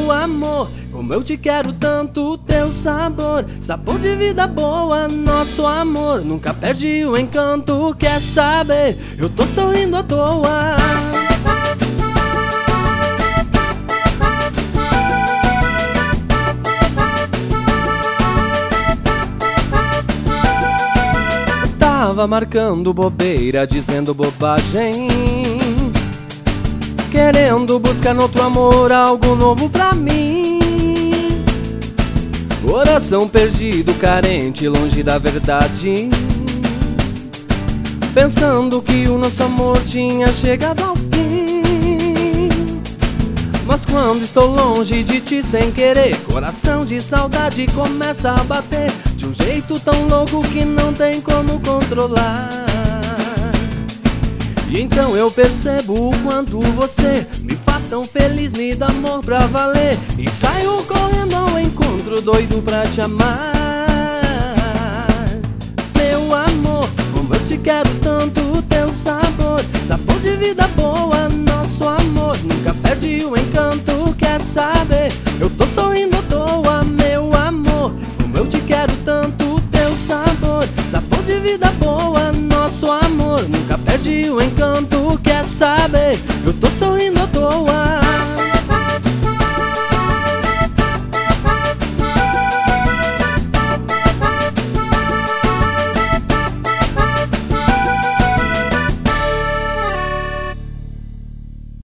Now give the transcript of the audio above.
Meu amor, como eu te quero tanto, teu sabor, sabor de vida boa, nosso amor nunca perde o encanto. Quer saber? Eu tô sorrindo à toa. Tava marcando bobeira, dizendo bobagem, querendo buscar no outro amor algo novo pra mim. Coração perdido, carente, longe da verdade, pensando que o nosso amor tinha chegado ao fim. Mas quando estou longe de ti sem querer, coração de saudade começa a bater de um jeito tão louco que não tem como controlar. E então eu percebo o quanto você me faz tão feliz, me dá amor pra valer, e saio correndo ao encontro, doido pra te amar. Meu amor, como eu te quero tanto, teu sabor, sabor de vida boa, nosso amor nunca perde o encanto. Quer saber? Eu tô sorrindo à toa. Meu amor, como eu te quero tanto, teu sabor, sabor de vida boa, nosso amor nunca perde o encanto. Quer saber? Eu tô sorrindo à toa.